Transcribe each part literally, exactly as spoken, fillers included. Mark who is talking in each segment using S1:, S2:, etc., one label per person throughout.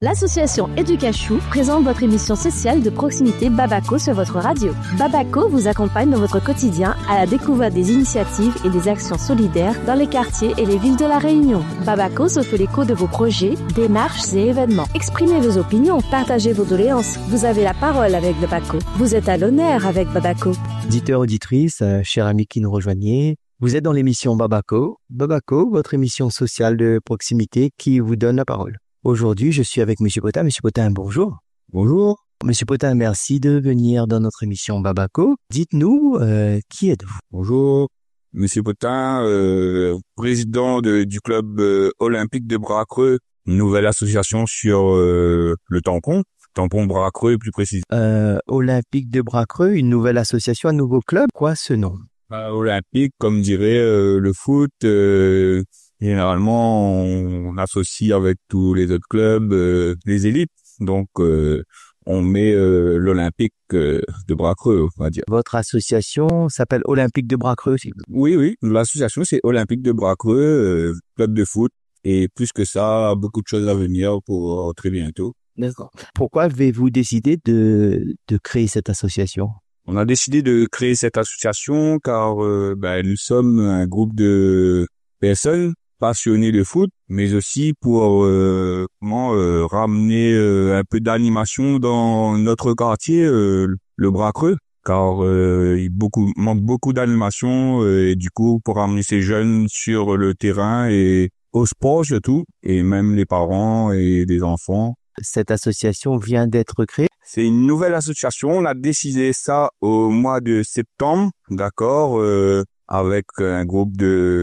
S1: L'association Educachou présente votre émission sociale de proximité Babako sur votre radio. Babako vous accompagne dans votre quotidien à la découverte des initiatives et des actions solidaires dans les quartiers et les villes de La Réunion. Babako se fait l'écho de vos projets, démarches et événements. Exprimez vos opinions, partagez vos doléances. Vous avez la parole avec Babako. Vous êtes à l'honneur avec Babako.
S2: Auditeurs, auditrices, euh, chers amis qui nous rejoignez, vous êtes dans l'émission Babako. Babako, votre émission sociale de proximité qui vous donne la parole. Aujourd'hui, je suis avec Monsieur Potin. Monsieur Potin, bonjour.
S3: Bonjour.
S2: Monsieur Potin, merci de venir dans notre émission Babako. Dites-nous, euh, qui êtes-vous?
S3: Bonjour. Monsieur Potin, euh, président de, du club euh, olympique de Bras-Creux, une nouvelle association sur euh, le tampon, tampon Bras-Creux plus précisément.
S2: Euh, Olympique de Bras-Creux, une nouvelle association, un nouveau club. Quoi ce nom?
S3: Euh, olympique, comme dirait euh, le foot. Euh, Généralement, on associe avec tous les autres clubs euh, les élites. Donc, euh, on met euh, l'Olympique euh, de Bras-Creux, on va dire.
S2: Votre association s'appelle Olympique de Bras-Creux aussi?
S3: Oui, oui. L'association, c'est Olympique de Bras-Creux, euh, club de foot. Et plus que ça, beaucoup de choses à venir pour euh, très bientôt.
S2: D'accord. Pourquoi avez-vous décidé de, de créer cette association?
S3: On a décidé de créer cette association car euh, ben, nous sommes un groupe de personnes passionnés de foot, mais aussi pour euh, comment euh, ramener euh, un peu d'animation dans notre quartier, euh, le Bras-Creux, car euh, il beaucoup, manque beaucoup d'animation euh, et du coup pour ramener ces jeunes sur le terrain et au sport surtout, et même les parents et les enfants.
S2: Cette association vient d'être créée?
S3: C'est une nouvelle association, on a décidé ça au mois de septembre, d'accord, euh, avec un groupe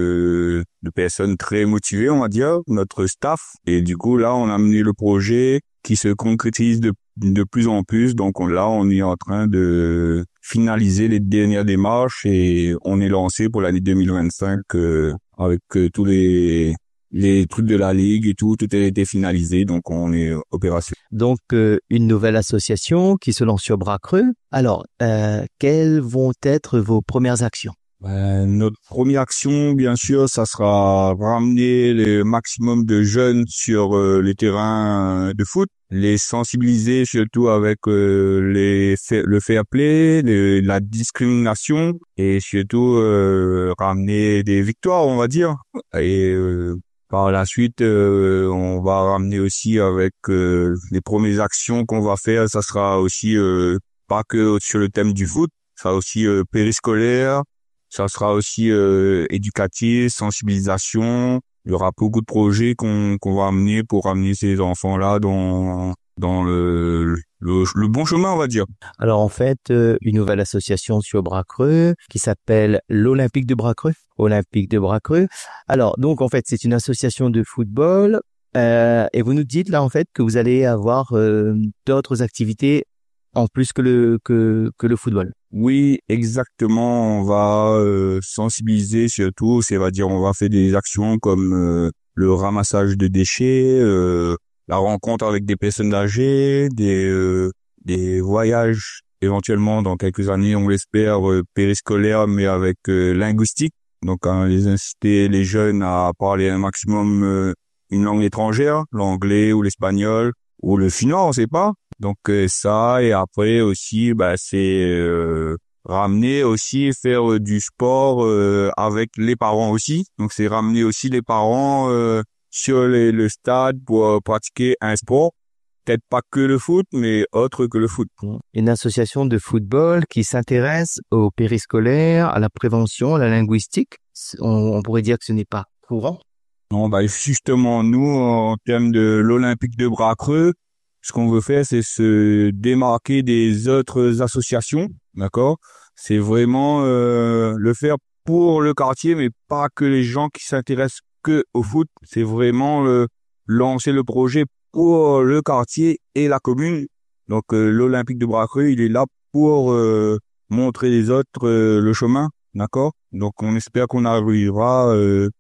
S3: de, de personnes très motivées, on va dire, notre staff. Et du coup, là, on a mené le projet qui se concrétise de, de plus en plus. Donc on, là, on est en train de finaliser les dernières démarches et on est lancé pour l'année deux mille vingt-cinq euh, avec euh, tous les... les trucs de la ligue et tout, tout a été finalisé, donc on est opérationnel.
S2: Donc, euh, une nouvelle association qui se lance sur Bras-Creux. Alors, euh, quelles vont être vos premières actions?
S3: Ben, notre première action, bien sûr, ça sera ramener le maximum de jeunes sur euh, les terrains de foot, les sensibiliser surtout avec euh, les fa- le fair play, le, la discrimination et surtout euh, ramener des victoires, on va dire. Et euh, par la suite, euh, on va ramener aussi avec euh, les premières actions qu'on va faire, ça sera aussi euh, pas que sur le thème du foot, ça sera aussi euh, périscolaire. Ça sera aussi euh, éducatif, sensibilisation. Il y aura beaucoup de projets qu'on qu'on va amener pour amener ces enfants-là dans dans le, le le bon chemin, on va dire.
S2: Alors en fait, euh, une nouvelle association sur Bras-Creux qui s'appelle l'Olympique de Bras-Creux. Olympique de Bras-Creux. Alors donc en fait, c'est une association de football euh, et vous nous dites là en fait que vous allez avoir euh, d'autres activités en plus que le que que le football.
S3: Oui, exactement. On va euh, sensibiliser surtout, c'est-à-dire on va faire des actions comme euh, le ramassage de déchets, euh, la rencontre avec des personnes âgées, des euh, des voyages éventuellement dans quelques années, on l'espère, euh, périscolaires, mais avec euh, linguistique. Donc hein, les inciter les jeunes à parler un maximum euh, une langue étrangère, l'anglais ou l'espagnol ou le finnois, on sait pas. Donc euh, ça, et après aussi, bah c'est euh, ramener aussi faire euh, du sport euh, avec les parents aussi. Donc c'est ramener aussi les parents euh, sur les, le stade pour euh, pratiquer un sport, peut-être pas que le foot, mais autre que le foot.
S2: Une association de football qui s'intéresse au périscolaire, à la prévention, à la linguistique. On, on pourrait dire que ce n'est pas courant.
S3: Non, bah justement nous, en termes de l'Olympique de Bras-Creux, ce qu'on veut faire, c'est se démarquer des autres associations, d'accord? C'est vraiment euh, le faire pour le quartier, mais pas que les gens qui s'intéressent que au foot. C'est vraiment euh, lancer le projet pour le quartier et la commune. Donc euh, l'Olympique de Bras-Creux, il est là pour euh, montrer les autres euh, le chemin, d'accord? Donc on espère qu'on arrivera euh,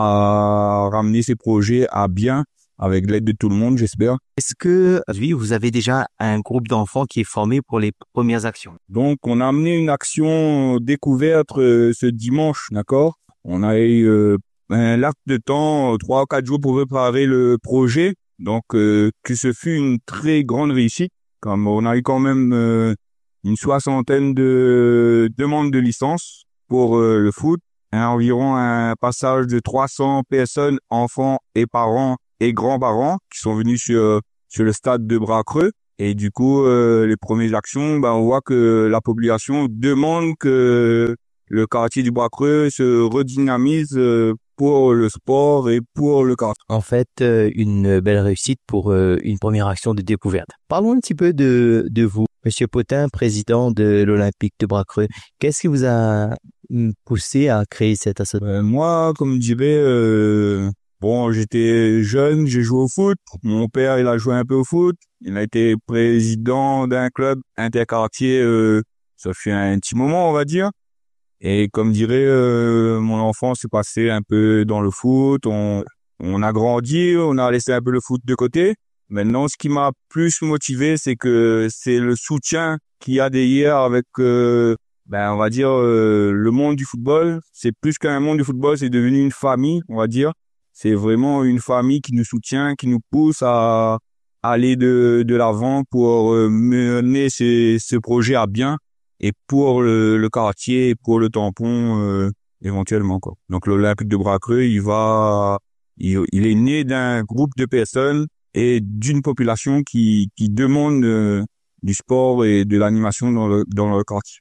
S3: à ramener ces projets à bien, avec l'aide de tout le monde, j'espère.
S2: Est-ce que, oui, vous avez déjà un groupe d'enfants qui est formé pour les premières actions?
S3: Donc, on a amené une action découverte euh, ce dimanche, d'accord? On a eu euh, un laps de temps, trois ou quatre jours pour préparer le projet. Donc euh, que ce fut une très grande réussite. Comme on a eu quand même euh, une soixantaine de demandes de licence pour euh, le foot, hein, environ un passage de trois cents personnes, enfants et parents et grands-parents qui sont venus sur sur le stade de Bracreux. Et du coup, euh, les premières actions, ben, on voit que la population demande que le quartier du Bracreux se redynamise euh, pour le sport et pour le quartier.
S2: En fait, euh, une belle réussite pour euh, une première action de découverte. Parlons un petit peu de, de vous, Monsieur Potin, président de l'Olympique de Bracreux. Qu'est-ce qui vous a poussé à créer cette association?
S3: Euh, moi, comme je dirais, euh, bon, j'étais jeune, j'ai joué au foot. Mon père, il a joué un peu au foot. Il a été président d'un club interquartier, euh, ça fait un petit moment, on va dire. Et comme dirait, euh, mon enfance s'est passée un peu dans le foot. On, on a grandi, on a laissé un peu le foot de côté. Maintenant, ce qui m'a plus motivé, c'est que c'est le soutien qu'il y a derrière avec, euh, ben, on va dire, euh, le monde du football. C'est plus qu'un monde du football, c'est devenu une famille, on va dire. C'est vraiment une famille qui nous soutient, qui nous pousse à aller de, de l'avant pour euh, mener ce, ce projet à bien. Et pour le, le quartier, pour le tampon, euh, éventuellement, quoi. Donc, l'Olympique de Bracreux, il va, il, il est né d'un groupe de personnes et d'une population qui, qui demande euh, du sport et de l'animation dans le, dans le quartier.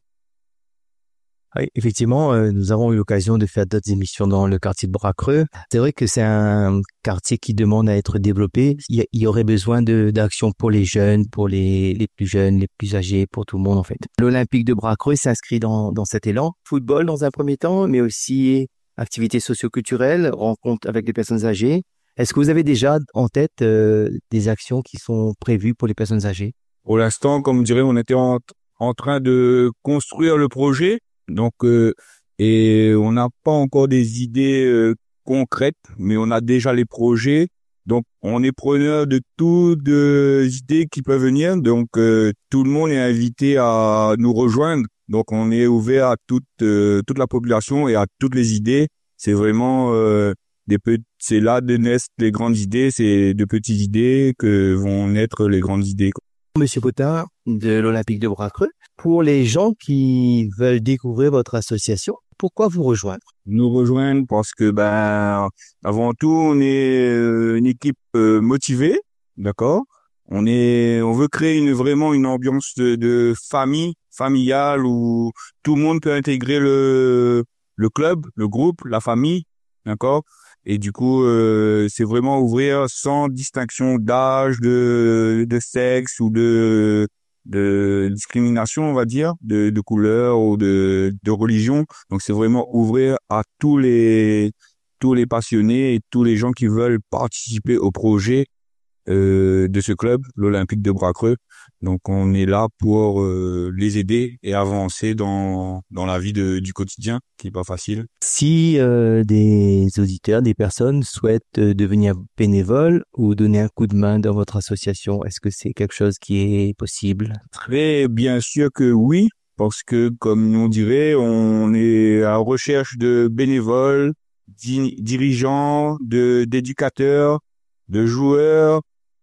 S2: Oui, effectivement, euh, nous avons eu l'occasion de faire d'autres émissions dans le quartier de Bracreux. C'est vrai que c'est un quartier qui demande à être développé. Il y, il y aurait besoin de d'actions pour les jeunes, pour les, les plus jeunes, les plus âgés, pour tout le monde en fait. L'Olympique de Bracreux s'inscrit dans, dans cet élan. Football dans un premier temps, mais aussi activités socio-culturelles, rencontres avec les personnes âgées. Est-ce que vous avez déjà en tête euh, des actions qui sont prévues pour les personnes âgées?
S3: Pour l'instant, comme je dirais, on était en, en train de construire le projet. Donc, euh, et on n'a pas encore des idées euh, concrètes, mais on a déjà les projets. Donc, on est preneur de toutes les idées qui peuvent venir. Donc, euh, tout le monde est invité à nous rejoindre. Donc, on est ouvert à toute euh, toute la population et à toutes les idées. C'est vraiment euh, des petits, c'est là que naissent les grandes idées. C'est de petites idées que vont naître les grandes idées, quoi.
S2: Monsieur Potin de l'Olympique de Bracreux, pour les gens qui veulent découvrir votre association, pourquoi vous rejoindre?
S3: Nous rejoindre parce que, ben, avant tout, on est euh, une équipe euh, motivée, d'accord? On est, on veut créer une vraiment une ambiance de, de famille, familiale où tout le monde peut intégrer le le club, le groupe, la famille, d'accord? Et du coup, euh, c'est vraiment ouvrir sans distinction d'âge, de, de sexe ou de, de discrimination, on va dire, de, de couleur ou de, de religion. Donc, c'est vraiment ouvrir à tous les, tous les passionnés et tous les gens qui veulent participer au projet euh, de ce club, l'Olympique de Bracreux. Donc, on est là pour euh, les aider et avancer dans dans la vie de, du quotidien, qui est pas facile.
S2: Si euh, des auditeurs, des personnes souhaitent euh, devenir bénévoles ou donner un coup de main dans votre association, est-ce que c'est quelque chose qui est possible?
S3: Très bien sûr que oui, parce que comme on dirait, on est à la recherche de bénévoles, di- dirigeants, de d'éducateurs, de joueurs,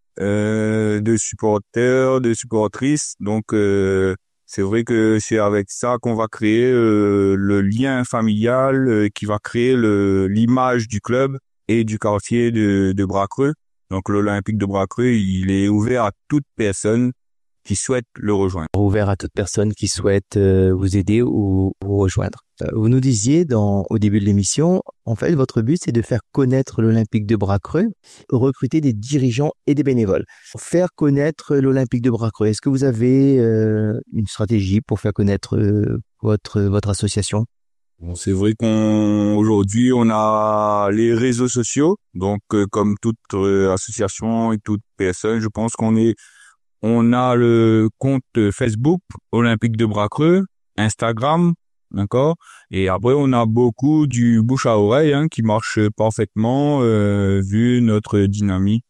S3: euh, de supporters, de supportrices. Donc euh, c'est vrai que c'est avec ça qu'on va créer euh, le lien familial, euh, qui va créer le l'image du club et du quartier de, de Bracreux. Donc l'Olympique de Bracreux, il est ouvert à toute personne qui souhaite le rejoindre.
S2: Ouvert à toute personne qui souhaite euh, vous aider ou vous rejoindre. Euh, vous nous disiez dans au début de l'émission, en fait, votre but, c'est de faire connaître l'Olympique de Bracreux, recruter des dirigeants et des bénévoles. Faire connaître l'Olympique de Bracreux, est-ce que vous avez euh, une stratégie pour faire connaître euh, votre votre association?
S3: Bon, c'est vrai qu'on aujourd'hui on a les réseaux sociaux, donc euh, comme toute euh, association et toute personne, je pense qu'on est on a le compte Facebook Olympique de Bracreux, Instagram, d'accord, et après on a beaucoup du bouche à oreille, hein, qui marche parfaitement euh, vu notre dynamique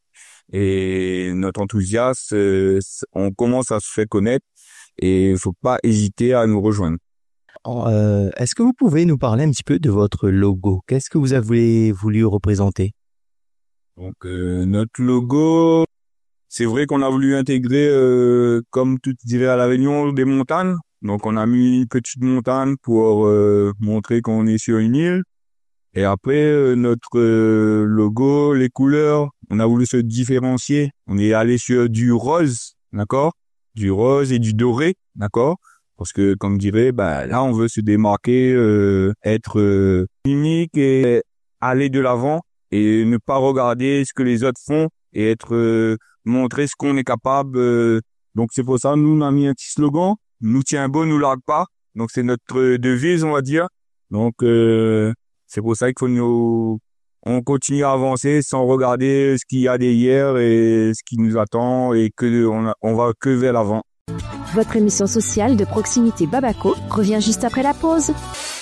S3: et notre enthousiasme. Euh, on commence à se faire connaître et il faut pas hésiter à nous rejoindre.
S2: Euh, est-ce que vous pouvez nous parler un petit peu de votre logo? Qu'est-ce que vous avez voulu représenter?
S3: Donc euh, notre logo, c'est vrai qu'on a voulu intégrer, euh, comme tu dirais à La Réunion, des montagnes. Donc on a mis une petite montagne pour euh, montrer qu'on est sur une île. Et après, euh, notre euh, logo, les couleurs, on a voulu se différencier. On est allé sur du rose, d'accord? Du rose et du doré, d'accord? Parce que, comme je dirais, bah, là, on veut se démarquer, euh, être euh, unique et aller de l'avant et ne pas regarder ce que les autres font et être euh, montrer ce qu'on est capable. Euh, donc, c'est pour ça, nous, on a mis un petit slogan. Nous tient bon, nous largue pas. Donc, c'est notre devise, on va dire. Donc, euh, c'est pour ça qu'il faut nous, on continue à avancer sans regarder ce qu'il y a derrière et ce qui nous attend et que on, a, on va que vers l'avant.
S1: Votre émission sociale de proximité Babako revient juste après la pause.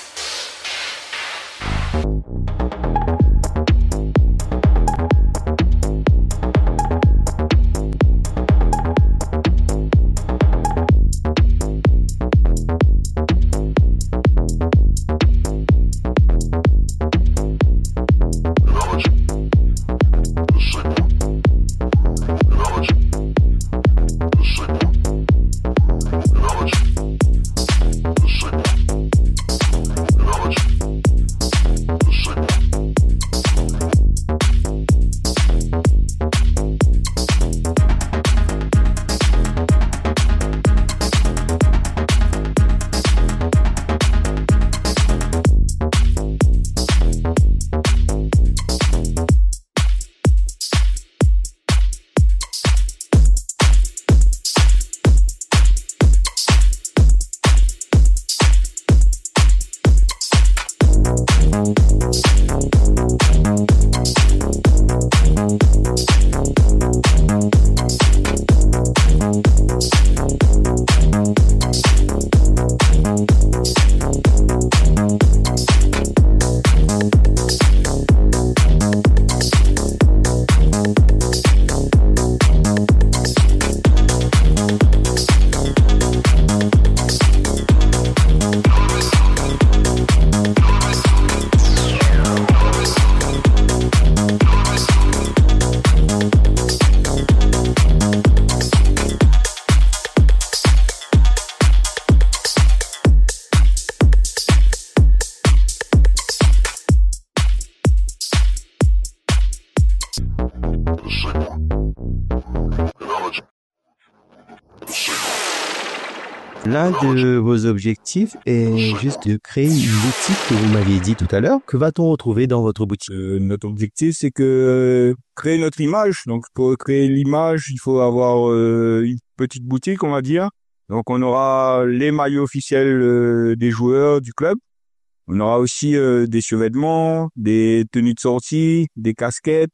S2: L'un de vos objectifs est juste de créer une boutique que vous m'aviez dit tout à l'heure. Que va-t-on retrouver dans votre boutique?
S3: Euh, notre objectif, c'est que euh, créer notre image. Donc, pour créer l'image, il faut avoir euh, une petite boutique, on va dire. Donc, on aura les maillots officiels euh, des joueurs du club. On aura aussi euh, des survêtements, des tenues de sortie, des casquettes,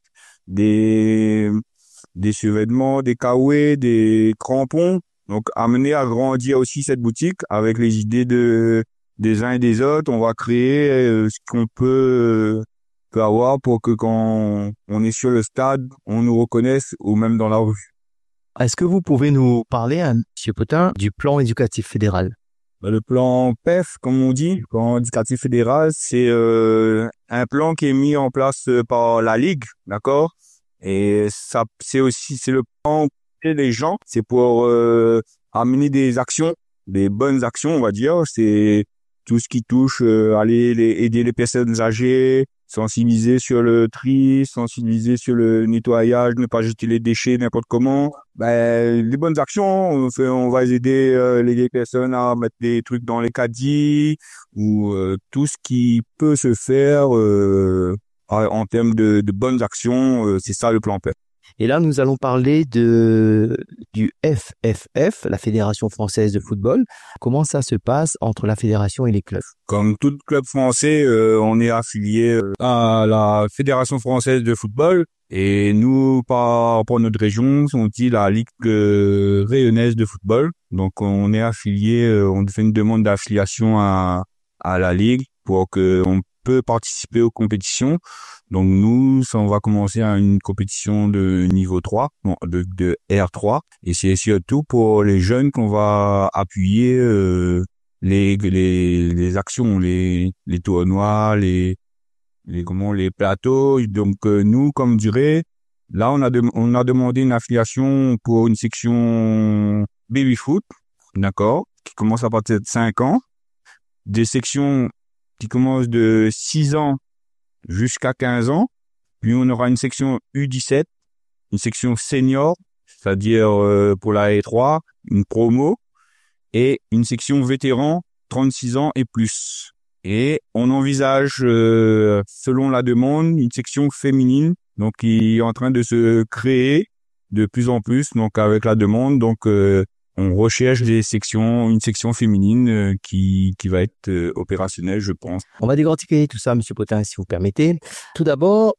S3: des des survêtements, des kawaii, des crampons. Donc, amener à grandir aussi cette boutique avec les idées de des uns et des autres. On va créer euh, ce qu'on peut, euh, peut avoir pour que quand on est sur le stade, on nous reconnaisse ou même dans la rue.
S2: Est-ce que vous pouvez nous parler, hein, M. Potin, du plan éducatif fédéral?
S3: Le plan P E F, comme on dit, le plan éducatif fédéral, c'est euh, un plan qui est mis en place par la Ligue, d'accord? Et ça, c'est aussi, c'est le plan des gens, c'est pour euh, amener des actions, des bonnes actions, on va dire. C'est tout ce qui touche, euh, aller les, aider les personnes âgées, sensibiliser sur le tri, sensibiliser sur le nettoyage, ne pas jeter les déchets n'importe comment. Ben, les bonnes actions, on, fait, on va aider euh, les personnes à mettre des trucs dans les caddies ou euh, tout ce qui peut se faire euh, en termes de, de bonnes actions. Euh, c'est ça le plan P E F.
S2: Et là, nous allons parler de du F F F, la Fédération française de football. Comment ça se passe entre la fédération et les clubs?
S3: Comme tout club français, euh, on est affilié à la Fédération française de football. Et nous, par rapport à notre région, on dit la Ligue euh, rayonnaise de football. Donc, on est affilié, euh, on fait une demande d'affiliation à, à la Ligue pour que on peut participer aux compétitions. Donc nous, ça, on va commencer à une compétition de niveau trois, bon, de, de R trois, et c'est surtout pour les jeunes qu'on va appuyer euh, les, les les actions, les les tournois, les les comment les plateaux. Donc euh, nous, comme dirait, là on a de, on a demandé une affiliation pour une section baby foot, d'accord, qui commence à partir de cinq ans, des sections qui commencent de six ans jusqu'à quinze ans, puis on aura une section U dix-sept, une section senior, c'est-à-dire euh, pour la E trois, une promo, et une section vétéran, trente-six ans et plus. Et on envisage, euh, selon la demande, une section féminine, donc qui est en train de se créer de plus en plus, donc avec la demande. Donc euh, on recherche des sections, une section féminine euh, qui qui va être euh, opérationnelle, je pense.
S2: On va décortiquer tout ça, Monsieur Potin, si vous permettez. Tout d'abord,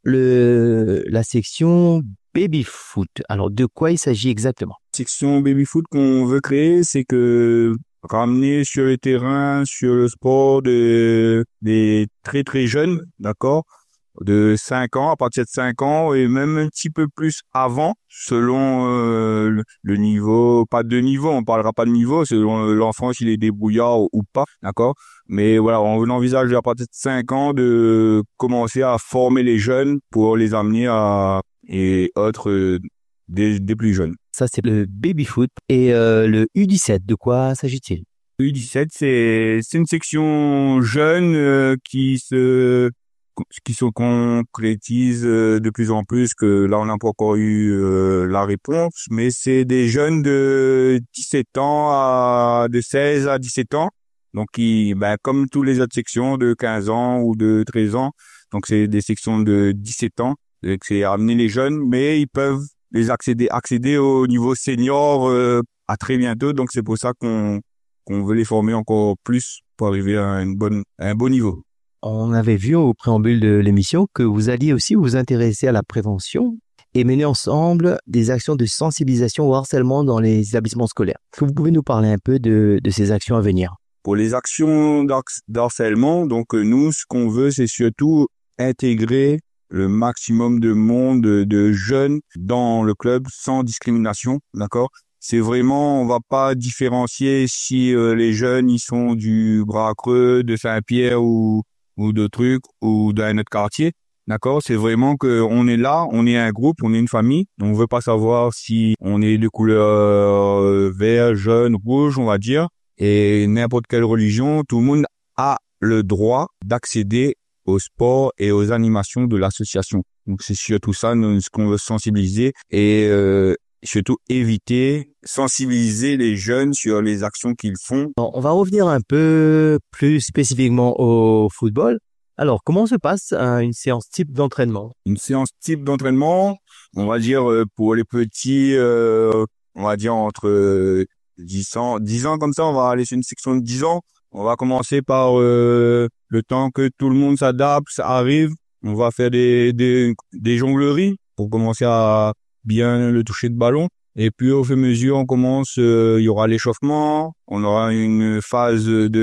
S2: le la section baby foot. Alors, de quoi il s'agit exactement?
S3: Section baby foot qu'on veut créer, c'est que ramener sur le terrain, sur le sport de des très très jeunes, d'accord, de cinq ans, à partir de cinq ans et même un petit peu plus avant, selon euh, le, le niveau, pas de niveau, on parlera pas de niveau, selon l'enfant s'il est débrouillard ou, ou pas, d'accord. Mais voilà, on envisage à partir de cinq ans de commencer à former les jeunes pour les amener à et autres euh, des, des plus jeunes.
S2: Ça, c'est le baby foot. Et euh, le U dix-sept, de quoi s'agit-il?
S3: U dix-sept, c'est c'est une section jeune euh, qui se qui se concrétise euh, de plus en plus, que là on n'a pas encore eu euh, la réponse, mais c'est des jeunes de dix-sept ans à de seize à dix-sept ans, donc qui ben comme tous les autres sections de quinze ans ou de treize ans, donc c'est des sections de dix-sept ans, donc c'est amener les jeunes, mais ils peuvent les accéder accéder au niveau senior euh, à très bientôt, donc c'est pour ça qu'on qu'on veut les former encore plus pour arriver à une bonne à un bon niveau.
S2: On avait vu au préambule de l'émission que vous alliez aussi vous intéresser à la prévention et mener ensemble des actions de sensibilisation au harcèlement dans les établissements scolaires. Est-ce que vous pouvez nous parler un peu de, de ces actions à venir?
S3: Pour les actions d'harcèlement, donc nous, ce qu'on veut, c'est surtout intégrer le maximum de monde, de jeunes dans le club sans discrimination, d'accord? C'est vraiment, on va pas différencier si euh, les jeunes, ils sont du Bras-Creux, de Saint-Pierre ou ou de trucs ou d'un autre quartier, d'accord? C'est vraiment que on est là, on est un groupe, on est une famille. On veut pas savoir si on est de couleur euh, vert, jaune, rouge, on va dire, et n'importe quelle religion, tout le monde a le droit d'accéder au sport et aux animations de l'association. Donc c'est surtout ça nous, ce qu'on veut sensibiliser et euh, surtout éviter, sensibiliser les jeunes sur les actions qu'ils font.
S2: On va revenir un peu plus spécifiquement au football. Alors, comment se passe euh, une séance type d'entraînement?
S3: Une séance type d'entraînement, on va dire euh, pour les petits, euh, on va dire entre euh, dix ans, dix ans comme ça, on va aller sur une section de dix ans. On va commencer par euh, le temps que tout le monde s'adapte, ça arrive. On va faire des, des, des jongleries pour commencer à bien le toucher de ballon. Et puis au fur et à mesure, on commence, euh, il y aura l'échauffement, on aura une phase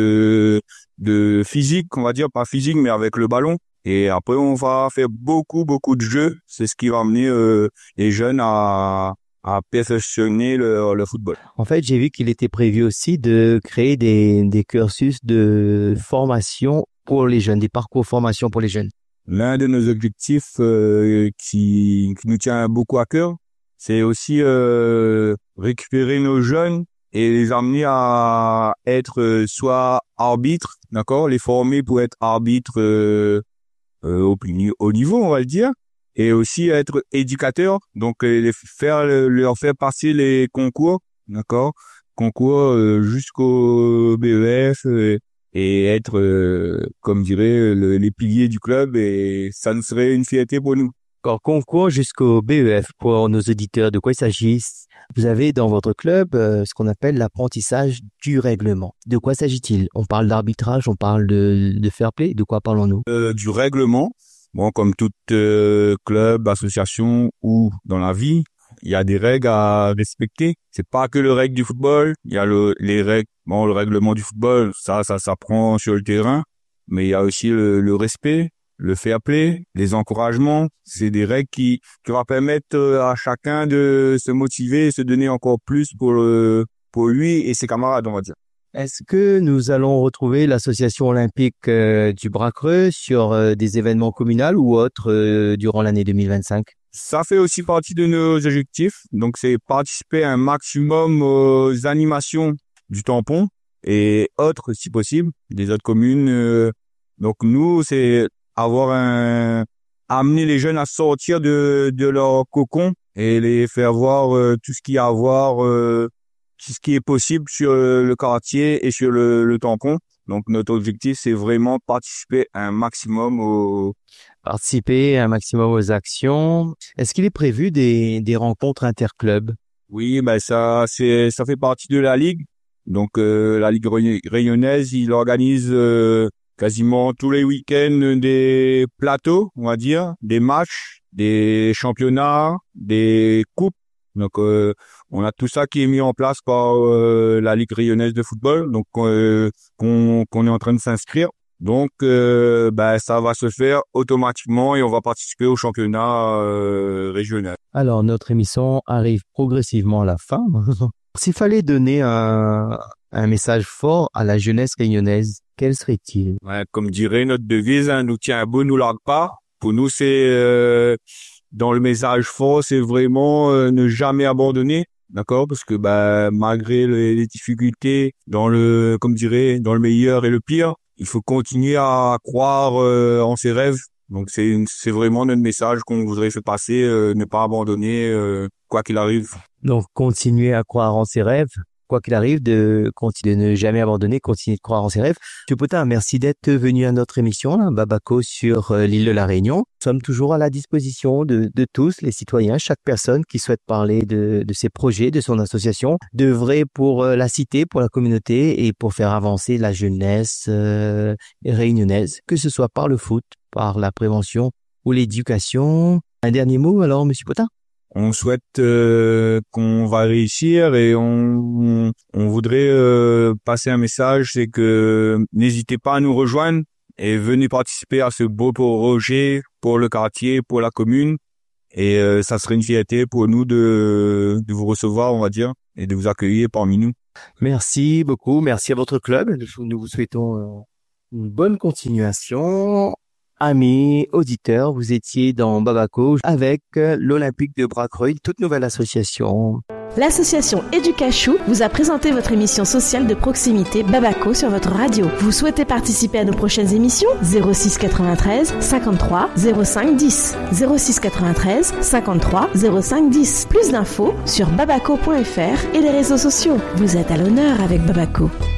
S3: de de physique, on va dire, pas physique, mais avec le ballon. Et après, on va faire beaucoup, beaucoup de jeux. C'est ce qui va amener euh, les jeunes à à perfectionner le, le football.
S2: En fait, j'ai vu qu'il était prévu aussi de créer des, des cursus de formation pour les jeunes, des parcours formation pour les jeunes.
S3: L'un de nos objectifs euh, qui, qui nous tient beaucoup à cœur, c'est aussi euh, récupérer nos jeunes et les amener à être euh, soit arbitres, d'accord, les former pour être arbitres euh, euh, au, au niveau, on va le dire, et aussi être éducateurs, donc les faire leur faire passer les concours, d'accord, concours euh, jusqu'au B E F euh, et être, euh, comme dirait, le, les piliers du club, et ça nous serait une fierté pour nous.
S2: Quand concours jusqu'au B E F, pour nos auditeurs, de quoi il s'agit? Vous avez dans votre club euh, ce qu'on appelle l'apprentissage du règlement. De quoi s'agit-il? On parle d'arbitrage, on parle de, de fair play, de quoi parlons-nous?
S3: euh, Du règlement. Bon, comme tout euh, club, association ou dans la vie, il y a des règles à respecter. C'est pas que le règle du football. Il y a le, les règles, bon, le règlement du football, ça, ça s'apprend sur le terrain. Mais il y a aussi le, le respect, le fair play, les encouragements. C'est des règles qui, qui vont permettre à chacun de se motiver et se donner encore plus pour le, pour lui et ses camarades, on va dire.
S2: Est-ce que nous allons retrouver l'association olympique euh, du Bras-Creux sur euh, des événements communaux ou autres euh, durant l'année deux mille vingt-cinq?
S3: Ça fait aussi partie de nos objectifs. Donc, c'est participer un maximum aux animations du tampon et autres, si possible, des autres communes. Euh, donc, nous, c'est avoir un, amener les jeunes à sortir de, de leur cocon et les faire voir euh, tout ce qu'il y a à voir, euh, tout ce qui est possible sur le quartier et sur le, le tampon. Donc, notre objectif, c'est vraiment participer un maximum au...
S2: Participer un maximum aux actions. Est-ce qu'il est prévu des, des rencontres interclubs?
S3: Oui, ben ça, c'est, ça fait partie de la Ligue. Donc, euh, la Ligue rayonnaise, il organise euh, quasiment tous les week-ends des plateaux, on va dire, des matchs, des championnats, des coupes. Donc, euh, on a tout ça qui est mis en place par euh, la Ligue rayonnaise de football, donc euh, qu'on, qu'on est en train de s'inscrire. Donc, euh, ben, ça va se faire automatiquement et on va participer au championnat euh, régional.
S2: Alors, notre émission arrive progressivement à la fin. S'il fallait donner un, un message fort à la jeunesse réunionnaise, quel serait-il?
S3: Ouais, comme dirait notre devise, hein, nous tient à bout, nous largue pas. Pour nous, c'est euh, dans le message fort, c'est vraiment euh, ne jamais abandonner, d'accord? Parce que bah malgré les, les difficultés, dans le, comme dirait, dans le meilleur et le pire, il faut continuer à croire euh, en ses rêves. Donc c'est c'est vraiment notre message qu'on voudrait faire passer, euh, ne pas abandonner euh, quoi qu'il arrive.
S2: Donc continuer à croire en ses rêves, quoi qu'il arrive, de continuer de ne jamais abandonner, continuer de croire en ses rêves. Monsieur Potin, merci d'être venu à notre émission, là, Babako sur euh, l'île de la Réunion. Nous sommes toujours à la disposition de, de tous les citoyens, chaque personne qui souhaite parler de, de ses projets, de son association, d'œuvrer pour euh, la cité, pour la communauté et pour faire avancer la jeunesse euh, réunionnaise, que ce soit par le foot, par la prévention ou l'éducation. Un dernier mot alors, Monsieur Potin?
S3: On souhaite euh, qu'on va réussir et on, on voudrait euh, passer un message, c'est que n'hésitez pas à nous rejoindre et venez participer à ce beau projet pour le quartier, pour la commune. Et euh, ça serait une fierté pour nous de, de vous recevoir, on va dire, et de vous accueillir parmi nous.
S2: Merci beaucoup, merci à votre club. Nous vous souhaitons une bonne continuation. Amis, auditeurs, vous étiez dans Babako avec l'Olympique de Bras-Creux, une toute nouvelle association.
S1: L'association Educachou vous a présenté votre émission sociale de proximité Babako sur votre radio. Vous souhaitez participer à nos prochaines émissions? zéro six quatre-vingt-treize cinquante-trois zéro cinq dix zéro six quatre-vingt-treize cinquante-trois zéro cinq dix. Plus d'infos sur babako point f r et les réseaux sociaux. Vous êtes à l'honneur avec Babako.